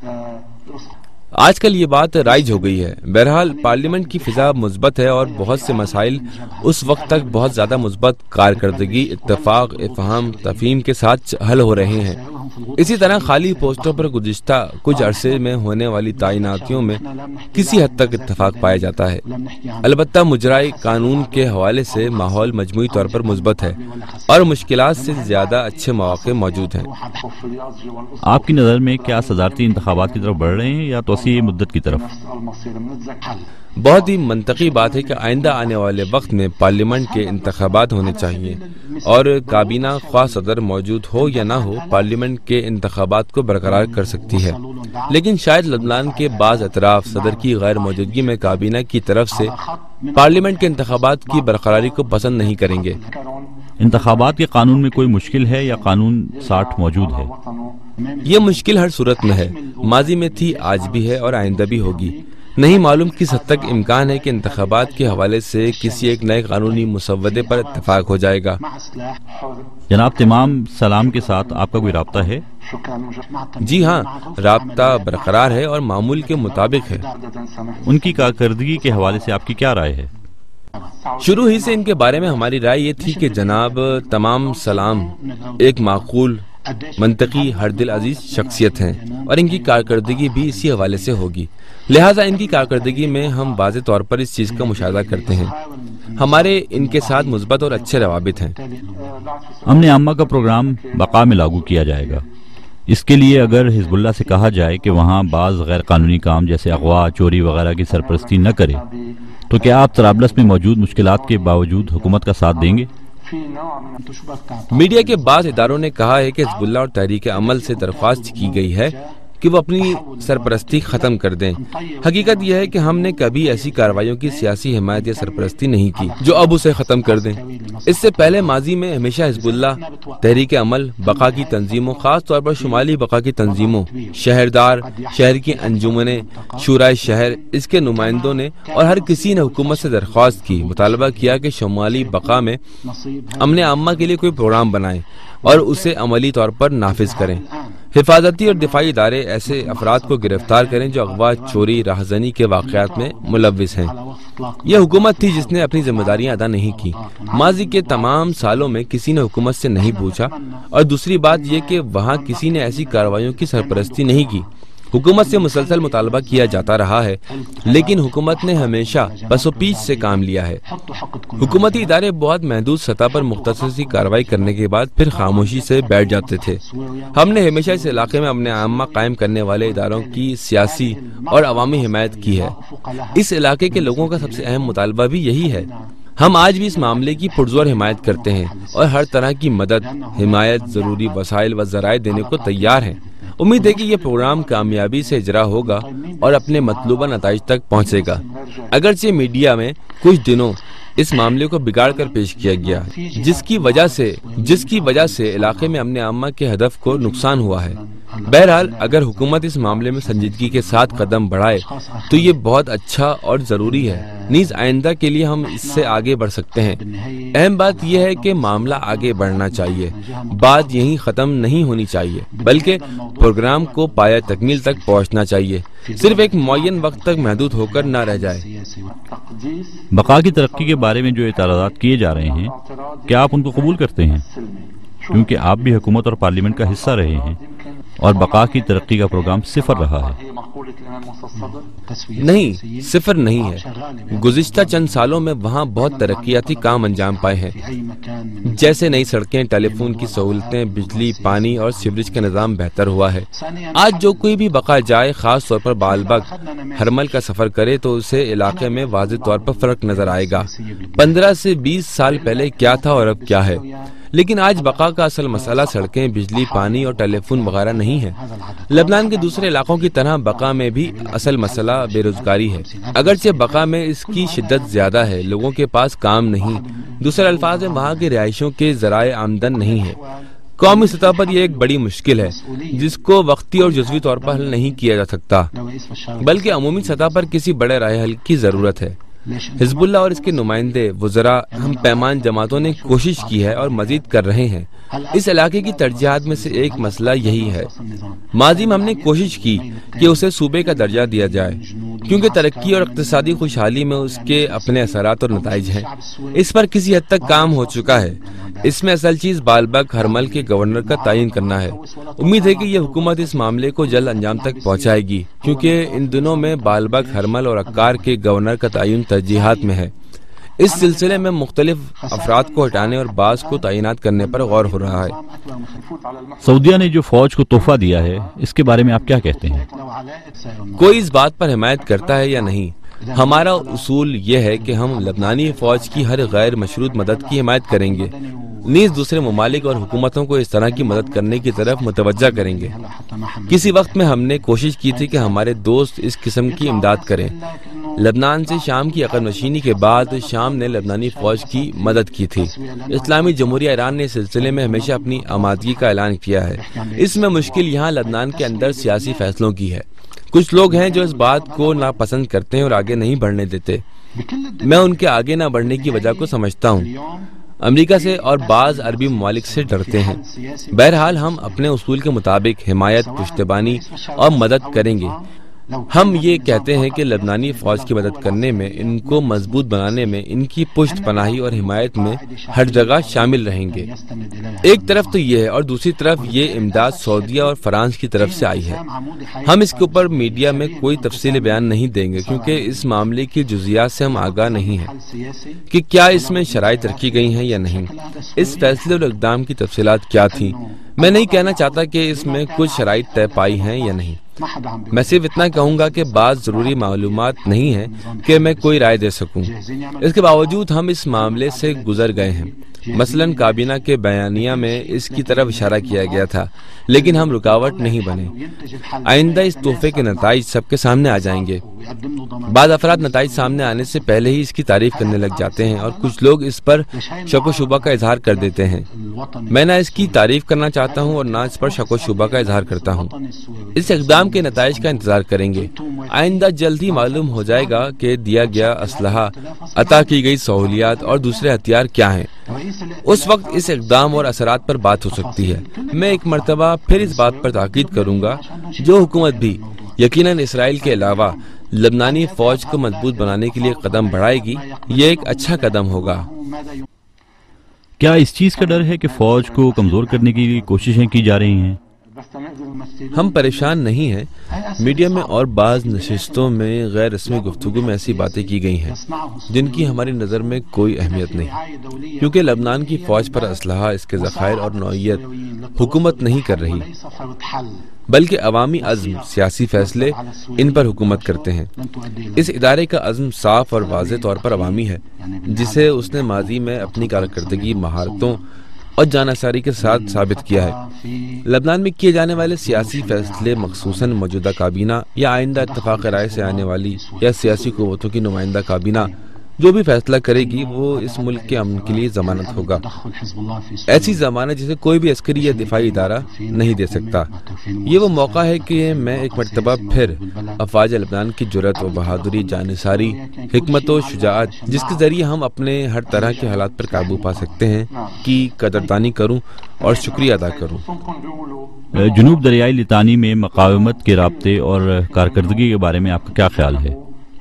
[SPEAKER 2] آج کل یہ بات رائج ہو گئی ہے۔ بہرحال پارلیمنٹ کی فضا مثبت ہے اور بہت سے مسائل اس وقت تک بہت زیادہ مثبت کارکردگی، اتفاق، افہام، تفہیم کے ساتھ حل ہو رہے ہیں۔ اسی طرح خالی پوسٹوں پر گزشتہ کچھ عرصے میں ہونے والی تعیناتیوں میں کسی حد تک اتفاق پایا جاتا ہے۔ البتہ مجرائے قانون کے حوالے سے ماحول مجموعی طور پر مثبت ہے اور مشکلات سے زیادہ اچھے مواقع موجود ہیں۔
[SPEAKER 1] آپ کی نظر میں کیا صدارتی انتخابات کی طرف بڑھ رہے ہیں یا توسیع مدت کی طرف؟
[SPEAKER 2] بہت ہی منطقی بات ہے کہ آئندہ آنے والے وقت میں پارلیمنٹ کے انتخابات ہونے چاہیے اور کابینہ خواہ صدر موجود ہو یا نہ ہو پارلیمنٹ کے انتخابات کو برقرار کر سکتی ہے، لیکن شاید لبنان کے بعض اطراف صدر کی غیر موجودگی میں کابینہ کی طرف سے پارلیمنٹ کے انتخابات کی برقراری کو پسند نہیں کریں گے۔
[SPEAKER 1] انتخابات کے قانون میں کوئی مشکل ہے یا قانون 60 موجود ہے؟
[SPEAKER 2] یہ مشکل ہر صورت میں ہے، ماضی میں تھی، آج بھی ہے اور آئندہ بھی ہوگی۔ نہیں معلوم کس حد تک امکان ہے کہ انتخابات کے حوالے سے کسی ایک نئے قانونی مسودے پر اتفاق ہو جائے گا۔
[SPEAKER 1] جناب تمام سلام کے ساتھ آپ کا کوئی رابطہ ہے؟
[SPEAKER 2] جی ہاں، رابطہ برقرار ہے اور معمول کے مطابق ہے۔
[SPEAKER 1] ان کی کارکردگی کے حوالے سے آپ کی کیا رائے ہے؟
[SPEAKER 2] شروع ہی سے ان کے بارے میں ہماری رائے یہ تھی کہ جناب تمام سلام ایک معقول، منطقی، ہر دل عزیز شخصیت ہیں اور ان کی کارکردگی بھی اسی حوالے سے ہوگی۔ لہٰذا ان کی کارکردگی میں ہم واضح طور پر اس چیز کا مشاہدہ کرتے ہیں، ہمارے ان کے ساتھ مثبت اور اچھے روابط ہیں۔
[SPEAKER 1] امن عامہ کا پروگرام بقا میں لاگو کیا جائے گا، اس کے لیے اگر حزب اللہ سے کہا جائے کہ وہاں بعض غیر قانونی کام جیسے اغوا، چوری وغیرہ کی سرپرستی نہ کرے، تو کیا آپ طرابلس میں موجود مشکلات کے باوجود حکومت کا ساتھ دیں گے؟
[SPEAKER 2] میڈیا کے بعض اداروں نے کہا ہے کہ حزب اللہ اور تحریک عمل سے درخواست کی گئی ہے کہ وہ اپنی سرپرستی ختم کر دیں۔ حقیقت یہ ہے کہ ہم نے کبھی ایسی کارروائیوں کی سیاسی حمایت یا سرپرستی نہیں کی جو اب اسے ختم کر دیں۔ اس سے پہلے ماضی میں ہمیشہ حزب اللہ، تحریک عمل، بقا کی تنظیموں، خاص طور پر شمالی بقا کی تنظیموں، شہردار، شہر کی انجمنیں، شورائے شہر، اس کے نمائندوں نے اور ہر کسی نے حکومت سے درخواست کی، مطالبہ کیا کہ شمالی بقا میں امن عامہ کے لیے کوئی پروگرام بنائیں اور اسے عملی طور پر نافذ کریں۔ حفاظتی اور دفاعی ادارے ایسے افراد کو گرفتار کریں جو اغوا، چوری، راہزنی کے واقعات میں ملوث ہیں۔ یہ حکومت تھی جس نے اپنی ذمہ داریاں ادا نہیں کی۔ ماضی کے تمام سالوں میں کسی نے حکومت سے نہیں پوچھا، اور دوسری بات یہ کہ وہاں کسی نے ایسی کارروائیوں کی سرپرستی نہیں کی۔ حکومت سے مسلسل مطالبہ کیا جاتا رہا ہے، لیکن حکومت نے ہمیشہ پس و پیچھ سے کام لیا ہے۔ حکومتی ادارے بہت محدود سطح پر مختصر سی کارروائی کرنے کے بعد پھر خاموشی سے بیٹھ جاتے تھے۔ ہم نے ہمیشہ اس علاقے میں امن عامہ قائم کرنے والے اداروں کی سیاسی اور عوامی حمایت کی ہے۔ اس علاقے کے لوگوں کا سب سے اہم مطالبہ بھی یہی ہے۔ ہم آج بھی اس معاملے کی پرزور حمایت کرتے ہیں اور ہر طرح کی مدد، حمایت، ضروری وسائل و ذرائع دینے کو تیار ہیں۔ امید ہے کہ یہ پروگرام کامیابی سے اجرا ہوگا اور اپنے مطلوبہ نتائج تک پہنچے گا۔ اگرچہ میڈیا میں کچھ دنوں اس معاملے کو بگاڑ کر پیش کیا گیا، جس کی وجہ سے علاقے میں امن عامہ کے ہدف کو نقصان ہوا ہے۔ بہرحال اگر حکومت اس معاملے میں سنجیدگی کے ساتھ قدم بڑھائے تو یہ بہت اچھا اور ضروری ہے، نیز آئندہ کے لیے ہم اس سے آگے بڑھ سکتے ہیں۔ اہم بات یہ ہے کہ معاملہ آگے بڑھنا چاہیے، بات یہیں ختم نہیں ہونی چاہیے، بلکہ پروگرام کو پایہ تکمیل تک پہنچنا چاہیے، صرف ایک معین وقت تک محدود ہو کر نہ رہ جائے۔
[SPEAKER 1] بقا کی ترقی کے بارے میں جو اعتراضات کیے جا رہے ہیں، کیا آپ ان کو قبول کرتے ہیں؟ کیونکہ آپ بھی حکومت اور پارلیمنٹ کا حصہ رہے ہیں اور بقا کی ترقی کا پروگرام صفر رہا ہے۔
[SPEAKER 2] نہیں، صفر نہیں ہے۔ گزشتہ چند سالوں میں وہاں بہت ترقیاتی کام انجام پائے ہیں، جیسے نئی سڑکیں، ٹیلی فون کی سہولتیں، بجلی، پانی اور سیوریج کا نظام بہتر ہوا ہے۔ آج جو کوئی بھی بقا جائے، خاص طور پر بالبگ، ہرمل کا سفر کرے تو اسے علاقے میں واضح طور پر فرق نظر آئے گا۔ 15 سے 20 سال پہلے کیا تھا اور اب کیا ہے۔ لیکن آج بقا کا اصل مسئلہ سڑکیں، بجلی، پانی اور ٹیلی فون وغیرہ نہیں ہے۔ لبنان کے دوسرے علاقوں کی طرح بقا میں بھی اصل مسئلہ بے روزگاری ہے، اگرچہ بقا میں اس کی شدت زیادہ ہے، لوگوں کے پاس کام نہیں، دوسرے الفاظ میں وہاں کی رہائشوں کے ذرائع آمدن نہیں ہے۔ قومی سطح پر یہ ایک بڑی مشکل ہے جس کو وقتی اور جزوی طور پر حل نہیں کیا جا سکتا، بلکہ عمومی سطح پر کسی بڑے رائے حل کی ضرورت ہے۔ حزب اللہ اور اس کے نمائندے، وزراء، ہم پیمان جماعتوں نے کوشش کی ہے اور مزید کر رہے ہیں۔ اس علاقے کی ترجیحات میں سے ایک مسئلہ یہی ہے۔ ماضی میں ہم نے کوشش کی کہ اسے صوبے کا درجہ دیا جائے، کیونکہ ترقی اور اقتصادی خوشحالی میں اس کے اپنے اثرات اور نتائج ہیں۔ اس پر کسی حد تک کام ہو چکا ہے۔ اس میں اصل چیز بالبک ہرمل کے گورنر کا تعین کرنا ہے۔ امید ہے کہ یہ حکومت اس معاملے کو جلد انجام تک پہنچائے گی، کیونکہ ان دنوں میں بالبک، ہرمل اور عکار کے گورنر کا تعین ترجیحات میں ہے۔ اس سلسلے میں مختلف افراد کو ہٹانے اور بعض کو تعینات کرنے پر غور ہو رہا ہے۔
[SPEAKER 1] سعودیہ نے جو فوج کو تحفہ دیا ہے، اس کے بارے میں آپ کیا کہتے ہیں؟
[SPEAKER 2] کوئی اس بات پر حمایت کرتا ہے یا نہیں؟ ہمارا اصول یہ ہے کہ ہم لبنانی فوج کی ہر غیر مشروط مدد کی حمایت کریں گے، نیز دوسرے ممالک اور حکومتوں کو اس طرح کی مدد کرنے کی طرف متوجہ کریں گے۔ کسی وقت میں ہم نے کوشش کی تھی کہ ہمارے دوست اس قسم کی امداد کریں۔ لبنان سے شام کی عقب نشینی کے بعد شام نے لبنانی فوج کی مدد کی تھی۔ اسلامی جمہوریہ ایران نے اس سلسلے میں ہمیشہ اپنی آمادگی کا اعلان کیا ہے۔ اس میں مشکل یہاں لبنان کے اندر سیاسی فیصلوں کی ہے۔ کچھ لوگ ہیں جو اس بات کو ناپسند کرتے ہیں اور آگے نہیں بڑھنے دیتے۔ میں ان کے آگے نہ بڑھنے کی وجہ کو سمجھتا ہوں۔ امریکہ سے اور بعض عربی ممالک سے ڈرتے ہیں۔ بہرحال ہم اپنے اصول کے مطابق حمایت، پشتیبانی اور مدد کریں گے۔ ہم یہ کہتے ہیں کہ لبنانی فوج کی مدد کرنے میں، ان کو مضبوط بنانے میں، ان کی پشت پناہی اور حمایت میں ہر جگہ شامل رہیں گے۔ ایک طرف تو یہ ہے اور دوسری طرف یہ امداد سعودیہ اور فرانس کی طرف سے آئی ہے۔ ہم اس کے اوپر میڈیا میں کوئی تفصیلی بیان نہیں دیں گے، کیونکہ اس معاملے کی جزیات سے ہم آگاہ نہیں ہیں کہ کیا اس میں شرائط رکھی گئی ہیں یا نہیں، اس فیصلے اور اقدام کی تفصیلات کیا تھیں۔ میں نہیں کہنا چاہتا کہ اس میں کچھ شرائط طے پائی ہیں یا نہیں۔ میں صرف اتنا کہوں گا کہ بعض ضروری معلومات نہیں ہیں کہ میں کوئی رائے دے سکوں۔ اس کے باوجود ہم اس معاملے سے گزر گئے ہیں۔ مثلاً کابینہ کے بیانیہ میں اس کی طرف اشارہ کیا گیا تھا، لیکن ہم رکاوٹ نہیں بنے۔ آئندہ اس تحفے کے نتائج سب کے سامنے آ جائیں گے۔ بعض افراد نتائج سامنے آنے سے پہلے ہی اس کی تعریف کرنے لگ جاتے ہیں اور کچھ لوگ اس پر شک و شبہ کا اظہار کر دیتے ہیں۔ میں نہ اس کی تعریف کرنا چاہتا ہوں اور نہ اس پر شک و شبہ کا اظہار کرتا ہوں۔ اس اقدام کے نتائج کا انتظار کریں گے۔ آئندہ جلد ہی معلوم ہو جائے گا کہ دیا گیا اسلحہ، عطا کی گئی سہولیات اور دوسرے ہتھیار کیا ہیں۔ اس وقت اس اقدام اور اثرات پر بات ہو سکتی ہے۔ میں ایک مرتبہ پھر اس بات پر تاکید کروں گا، جو حکومت بھی یقیناً اسرائیل کے علاوہ لبنانی فوج کو مضبوط بنانے کے لیے قدم بڑھائے گی، یہ ایک اچھا قدم ہوگا۔
[SPEAKER 1] کیا اس چیز کا ڈر ہے کہ فوج کو کمزور کرنے کی کوششیں کی جا رہی ہیں؟
[SPEAKER 2] ہم پریشان نہیں ہیں۔ میڈیا میں اور بعض نشستوں میں غیر رسمی گفتگو میں ایسی باتیں کی گئی ہیں جن کی ہماری نظر میں کوئی اہمیت نہیں، کیونکہ لبنان کی فوج پر اسلحہ، اس کے ذخائر اور نوعیت حکومت نہیں کر رہی، بلکہ عوامی عزم، سیاسی فیصلے ان پر حکومت کرتے ہیں۔ اس ادارے کا عزم صاف اور واضح طور پر عوامی ہے، جسے اس نے ماضی میں اپنی کارکردگی، مہارتوں اور جانساری کے ساتھ ثابت کیا ہے۔ لبنان میں کیے جانے والے سیاسی فیصلے، مخصوصاً موجودہ کابینہ یا آئندہ اتفاق رائے سے آنے والی یا سیاسی قوتوں کی نمائندہ کابینہ جو بھی فیصلہ کرے گی، وہ اس ملک کے امن کے لیے ضمانت ہوگا، ایسی ضمانت جسے کوئی بھی عسکری یا دفاعی ادارہ نہیں دے سکتا۔ یہ وہ موقع ہے کہ میں ایک مرتبہ پھر افواج لبنان کی جرأت و بہادری، جانثاری، حکمت و شجاعت، جس کے ذریعے ہم اپنے ہر طرح کے حالات پر قابو پا سکتے ہیں، کی قدردانی کروں اور شکریہ ادا کروں۔
[SPEAKER 1] جنوب دریائے لطانی میں مقاومت کے رابطے اور کارکردگی کے بارے میں آپ کا کیا خیال ہے؟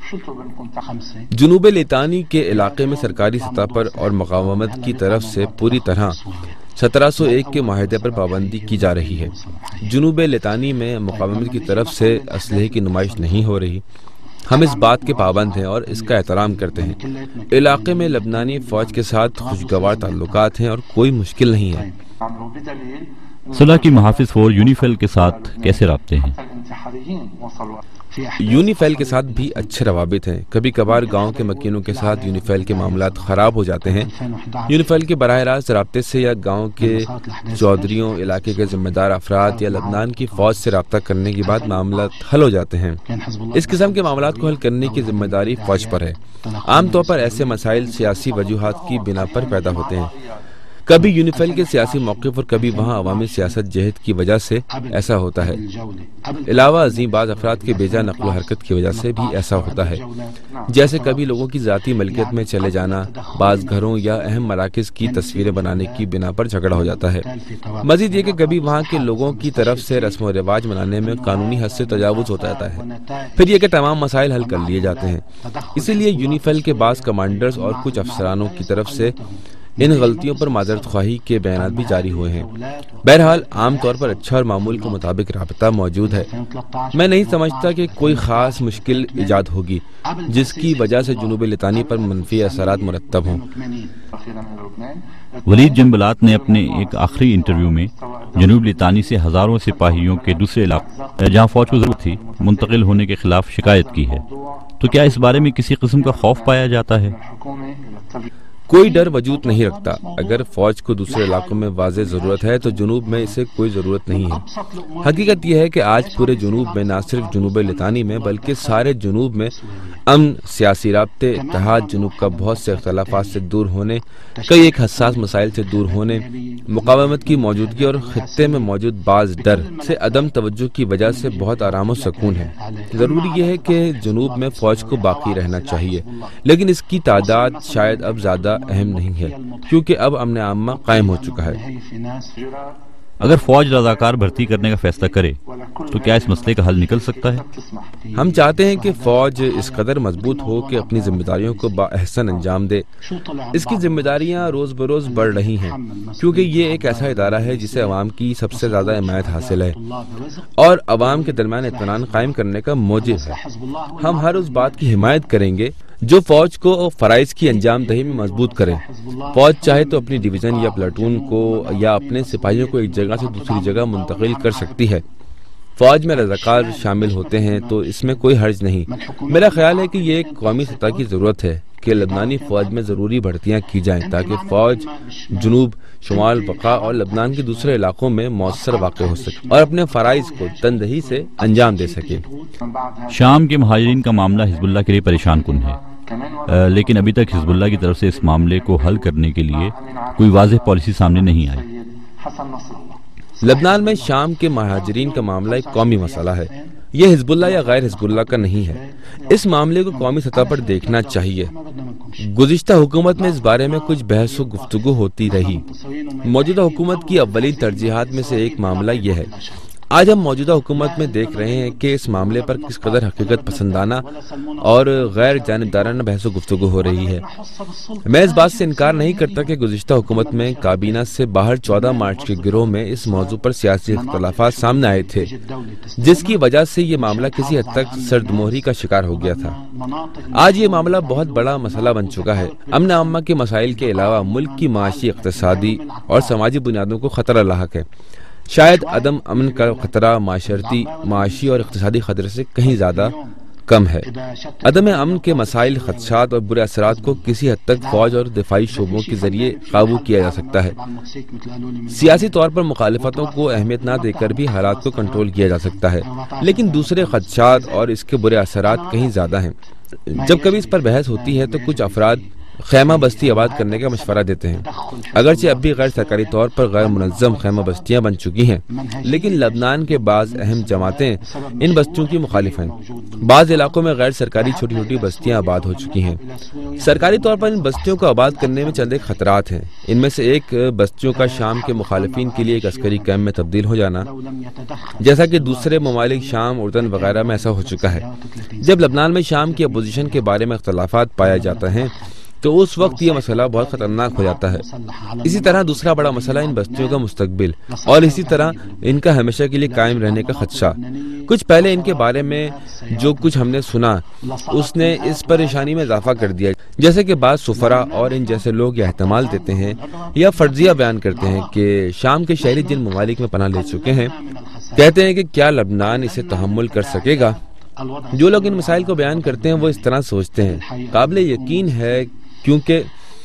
[SPEAKER 2] جنوب لطانی کے علاقے میں سرکاری سطح پر اور مقاومت کی طرف سے پوری طرح 1701 کے معاہدے پر پابندی کی جا رہی ہے۔ جنوب لطانی میں مقاومت کی طرف سے اسلحے کی نمائش نہیں ہو رہی۔ ہم اس بات کے پابند ہیں اور اس کا احترام کرتے ہیں۔ علاقے میں لبنانی فوج کے ساتھ خوشگوار تعلقات ہیں اور کوئی مشکل نہیں ہے۔
[SPEAKER 1] صلح کی محافظ فورس یونیفیل کے ساتھ کیسے رابطے ہیں؟
[SPEAKER 2] یونیفیل کے ساتھ بھی اچھے روابط ہیں. کبھی کبھار گاؤں کے مکینوں کے ساتھ یونیفیل کے معاملات خراب ہو جاتے ہیں. یونیفیل کے براہ راست رابطے سے یا گاؤں کے چودھریوں، علاقے کے ذمہ دار افراد یا لبنان کی فوج سے رابطہ کرنے کے بعد معاملات حل ہو جاتے ہیں. اس قسم کے معاملات کو حل کرنے کی ذمہ داری فوج پر ہے. عام طور پر ایسے مسائل سیاسی وجوہات کی بنا پر پیدا ہوتے ہیں. کبھی یونیفیل کے سیاسی موقف اور کبھی وہاں عوامی سیاست جہد کی وجہ سے ایسا ہوتا ہے. علاوہ ازیں بعض افراد کے بیجا نقل و حرکت کی وجہ سے بھی ایسا ہوتا ہے، جیسے کبھی لوگوں کی ذاتی ملکیت میں چلے جانا، بعض گھروں یا اہم مراکز کی تصویریں بنانے کی بنا پر جھگڑا ہو جاتا ہے. مزید یہ کہ کبھی وہاں کے لوگوں کی طرف سے رسم و رواج منانے میں قانونی حد سے تجاوز ہوتا رہتا ہے. پھر یہ کہ تمام مسائل حل کر لیے جاتے ہیں. اسی لیے یونیفیل کے بعض کمانڈرز اور کچھ افسرانوں کی طرف سے ان غلطیوں پر معذرت خواہی کے بیانات بھی جاری ہوئے ہیں. بہرحال عام طور پر اچھا اور معمول کے مطابق رابطہ موجود ہے. میں نہیں سمجھتا کہ کوئی خاص مشکل ایجاد ہوگی جس کی وجہ سے جنوب لتانی پر منفی اثرات مرتب ہوں.
[SPEAKER 1] ولید جنبلات نے اپنے ایک آخری انٹرویو میں جنوب لتانی سے ہزاروں سپاہیوں کے دوسرے علاقوں جہاں فوج کو ضرورت تھی منتقل ہونے کے خلاف شکایت کی ہے. تو کیا اس بارے میں کسی قسم کا خوف پایا جاتا ہے؟
[SPEAKER 2] کوئی ڈر وجود نہیں رکھتا. اگر فوج کو دوسرے علاقوں میں واضح ضرورت ہے تو جنوب میں اسے کوئی ضرورت نہیں ہے. حقیقت یہ ہے کہ آج پورے جنوب میں، نہ صرف جنوب لتانی میں بلکہ سارے جنوب میں امن، سیاسی رابطے، اتحاد، جنوب کا بہت سے اختلافات سے دور ہونے، کئی ایک حساس مسائل سے دور ہونے، مقاومت کی موجودگی اور خطے میں موجود بعض ڈر سے عدم توجہ کی وجہ سے بہت آرام و سکون ہے. ضروری یہ ہے کہ جنوب میں فوج کو باقی رہنا چاہیے، لیکن اس کی تعداد شاید اب زیادہ اہم نہیں ہے کیونکہ اب امن عامہ قائم ہو چکا ہے.
[SPEAKER 1] اگر فوج رضاکار بھرتی کرنے کا فیصلہ کرے تو کیا اس مسئلے کا حل نکل سکتا ہے؟
[SPEAKER 2] ہم چاہتے ہیں کہ فوج اس قدر مضبوط ہو کہ اپنی ذمہ داریوں کو باحسن انجام دے. اس کی ذمہ داریاں روز بروز بڑھ رہی ہیں کیونکہ یہ ایک ایسا ادارہ ہے جسے عوام کی سب سے زیادہ حمایت حاصل ہے اور عوام کے درمیان اطمینان قائم کرنے کا موجب ہے. ہم ہر اس بات کی حمایت کریں گے جو فوج کو فرائض کی انجام دہی میں مضبوط کرے. فوج چاہے تو اپنی ڈویژن یا پلاٹون کو یا اپنے سپاہیوں کو ایک جگہ سے دوسری جگہ منتقل کر سکتی ہے. فوج میں رضاکار شامل ہوتے ہیں تو اس میں کوئی حرج نہیں. میرا خیال ہے کہ یہ ایک قومی سطح کی ضرورت ہے کہ لبنانی فوج میں ضروری بھرتیاں کی جائیں تاکہ فوج جنوب، شمال، بقا اور لبنان کے دوسرے علاقوں میں مؤثر واقع ہو سکے اور اپنے فرائض کو تندہی سے انجام دے سکے.
[SPEAKER 1] شام کے مہاجرین کا معاملہ حزب اللہ کے لیے پریشان کن ہے، لیکن ابھی تک حزب اللہ کی طرف سے اس معاملے کو حل کرنے کے لیے کوئی واضح پالیسی سامنے نہیں آئی.
[SPEAKER 2] لبنان میں شام کے مہاجرین کا معاملہ ایک قومی مسئلہ ہے. یہ حزب اللہ یا غیر حزب اللہ کا نہیں ہے. اس معاملے کو قومی سطح پر دیکھنا چاہیے. گزشتہ حکومت میں اس بارے میں کچھ بحث و گفتگو ہوتی رہی. موجودہ حکومت کی اولین ترجیحات میں سے ایک معاملہ یہ ہے. آج ہم موجودہ حکومت میں دیکھ رہے ہیں کہ اس معاملے پر کس قدر حقیقت پسندانہ اور غیر جانبدارانہ بحث و گفتگو ہو رہی ہے. میں اس بات سے انکار نہیں کرتا کہ گزشتہ حکومت میں کابینہ سے باہر 14 مارچ کے گروہ میں اس موضوع پر سیاسی اختلافات سامنے آئے تھے جس کی وجہ سے یہ معاملہ کسی حد تک سرد مہری کا شکار ہو گیا تھا. آج یہ معاملہ بہت بڑا مسئلہ بن چکا ہے. امن عامہ کے مسائل کے علاوہ ملک کی معاشی، اقتصادی اور سماجی بنیادوں کو خطرہ لاحق ہے. شاید عدم امن کا خطرہ معاشرتی، معاشی اور اقتصادی خطرے سے کہیں زیادہ کم ہے. عدم امن کے مسائل، خدشات اور برے اثرات کو کسی حد تک فوج اور دفاعی شعبوں کے ذریعے قابو کیا جا سکتا ہے. سیاسی طور پر مخالفتوں کو اہمیت نہ دے کر بھی حالات کو کنٹرول کیا جا سکتا ہے، لیکن دوسرے خدشات اور اس کے برے اثرات کہیں زیادہ ہیں. جب کبھی اس پر بحث ہوتی ہے تو کچھ افراد خیمہ بستی آباد کرنے کا مشورہ دیتے ہیں. اگرچہ اب بھی غیر سرکاری طور پر غیر منظم خیمہ بستیاں بن چکی ہیں، لیکن لبنان کے بعض اہم جماعتیں ان بستیوں کی مخالف ہیں. بعض علاقوں میں غیر سرکاری چھوٹی چھوٹی بستیاں آباد ہو چکی ہیں. سرکاری طور پر ان بستیوں کو آباد کرنے میں چند ایک خطرات ہیں. ان میں سے ایک بستیوں کا شام کے مخالفین کے لیے ایک عسکری کیمپ میں تبدیل ہو جانا، جیسا کہ دوسرے ممالک شام، اردن وغیرہ میں ایسا ہو چکا ہے. جب لبنان میں شام کی اپوزیشن کے بارے میں اختلافات پائے جاتے ہیں تو اس وقت یہ مسئلہ بہت خطرناک ہو جاتا ہے. اسی طرح دوسرا بڑا مسئلہ ان بستیوں کا مستقبل اور اسی طرح ان کا ہمیشہ کے لیے قائم رہنے کا خدشہ. کچھ پہلے ان کے بارے میں جو کچھ ہم نے سنا اس نے اس پریشانی میں اضافہ کر دیا، جیسے کہ بعض سفراء اور ان جیسے لوگ یہ احتمال دیتے ہیں یا فرضیہ بیان کرتے ہیں کہ شام کے شہری جن ممالک میں پناہ لے چکے ہیں کہتے ہیں کہ کیا لبنان اسے تحمل کر سکے گا. جو لوگ ان مسائل کو بیان کرتے ہیں وہ اس طرح سوچتے ہیں۔ قابل یقین ہے کیونکہ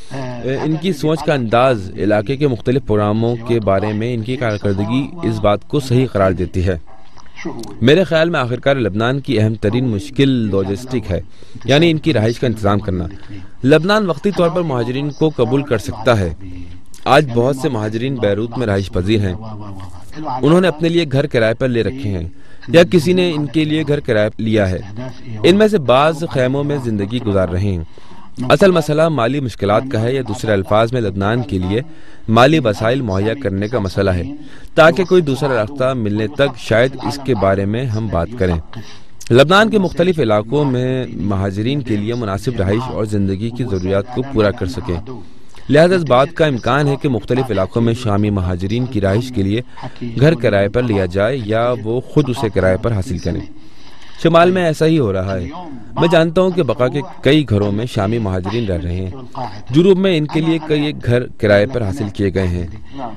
[SPEAKER 2] ان کی سوچ کا انداز علاقے کے مختلف پروگراموں کے بارے میں ان کی کارکردگی اس بات کو صحیح قرار دیتی ہے۔ میرے خیال میں آخرکار لبنان کی اہم ترین مشکل لاجسٹک ہے، یعنی ان کی رہائش کا انتظام کرنا۔ لبنان وقتی طور پر مہاجرین کو قبول کر سکتا ہے۔ آج بہت سے مہاجرین بیروت میں رہائش پذیر ہیں، انہوں نے اپنے لیے گھر کرائے پر لے رکھے ہیں یا کسی نے ان کے لیے گھر کرائے لیا ہے۔ ان میں سے بعض خیموں میں زندگی گزار رہے ہیں۔ اصل مسئلہ مالی مشکلات کا ہے، یا دوسرے الفاظ میں لبنان کے لیے مالی وسائل مہیا کرنے کا مسئلہ ہے، تاکہ کوئی دوسرا راستہ ملنے تک شاید اس کے بارے میں ہم بات کریں۔ لبنان کے مختلف علاقوں میں مہاجرین کے لیے مناسب رہائش اور زندگی کی ضروریات کو پورا کر سکیں، لہذا اس بات کا امکان ہے کہ مختلف علاقوں میں شامی مہاجرین کی رہائش کے لیے گھر کرائے پر لیا جائے یا وہ خود اسے کرائے پر حاصل کریں۔ شمال میں ایسا ہی ہو رہا ہے۔ میں جانتا ہوں کہ بقا کے کئی گھروں میں شامی مہاجرین رہ رہے ہیں۔ جنوب میں ان کے لیے کئی ایک گھر کرائے پر حاصل کیے گئے ہیں۔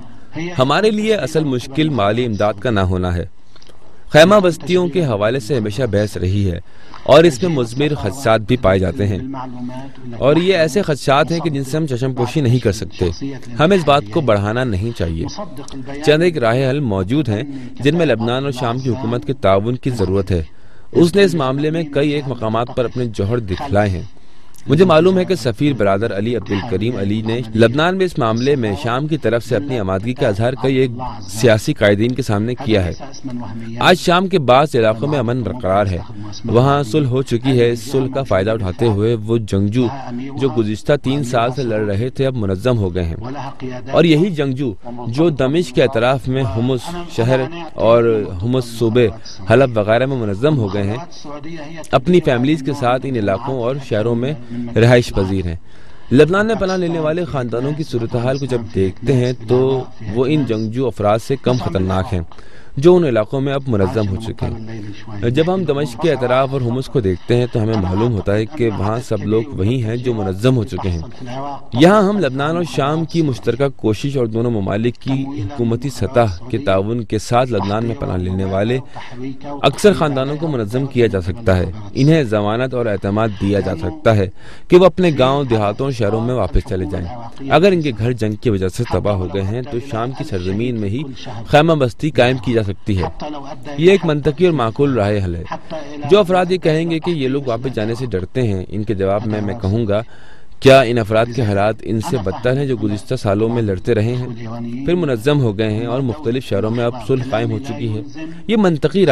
[SPEAKER 2] ہمارے لیے اصل مشکل مالی امداد کا نہ ہونا ہے۔ خیمہ بستیوں کے حوالے سے ہمیشہ بحث رہی ہے اور اس میں مثمر خدشات بھی پائے جاتے ہیں، اور یہ ایسے خدشات ہیں کہ جن سے ہم چشم پوشی نہیں کر سکتے۔ ہمیں اس بات کو بڑھانا نہیں چاہیے۔ چند ایک راہ حل موجود ہیں جن میں لبنان اور شام کی حکومت کے تعاون کی ضرورت ہے۔ اس نے اس معاملے میں کئی ایک مقامات پر اپنے جوہر دکھلائے ہیں۔ مجھے معلوم ہے کہ سفیر برادر علی عبدالکریم علی نے لبنان میں اس معاملے میں شام کی طرف سے اپنی آمادگی کا اظہار کئی ایک سیاسی قائدین کے سامنے کیا ہے۔ آج شام کے بعض علاقوں میں امن برقرار ہے، وہاں صلح ہو چکی ہے۔ اس صلح کا فائدہ اٹھاتے ہوئے وہ جنگجو جو گزشتہ 3 سال سے لڑ رہے تھے اب منظم ہو گئے ہیں، اور یہی جنگجو جو دمشق کے اطراف میں حمص شہر اور حمص صوبے حلب وغیرہ میں منظم ہو گئے ہیں، اپنی فیملیز کے ساتھ ان علاقوں اور شہروں میں رہائش پذیر ہیں۔ لبنان میں پناہ لینے والے خاندانوں کی صورتحال کو جب دیکھتے ہیں تو وہ ان جنگجو افراد سے کم خطرناک ہیں جو ان علاقوں میں اب منظم ہو چکے ہیں۔ جب ہم دمشق کے اطراف اور حمص کو دیکھتے ہیں تو ہمیں معلوم ہوتا ہے کہ وہاں سب لوگ وہی ہیں جو منظم ہو چکے ہیں۔ یہاں ہم لبنان اور شام کی مشترکہ کوشش اور دونوں ممالک کی حکومتی سطح کے تعاون کے ساتھ لبنان میں پناہ لینے والے اکثر خاندانوں کو منظم کیا جا سکتا ہے۔ انہیں ضمانت اور اعتماد دیا جا سکتا ہے کہ وہ اپنے گاؤں دیہاتوں اور شہروں میں واپس چلے جائیں۔ اگر ان کے گھر جنگ کی وجہ سے تباہ ہو گئے ہیں تو شام کی سرزمین میں ہی خیمہ بستی قائم کی جا سکتی ہے۔ یہ ایک منطقی اور معقول راہ حل ہے۔ جو افراد یہ کہیں گے کہ یہ لوگ واپس جانے سے ڈرتے ہیں، ان کے جواب میں میں کہوں گا، کیا ان افراد کے حالات ان سے بدتر ہیں جو گزشتہ سالوں میں لڑتے رہے ہیں، پھر منظم ہو گئے ہیں اور مختلف شہروں میں اب صلح قائم ہو چکی ہے؟ یہ منطقی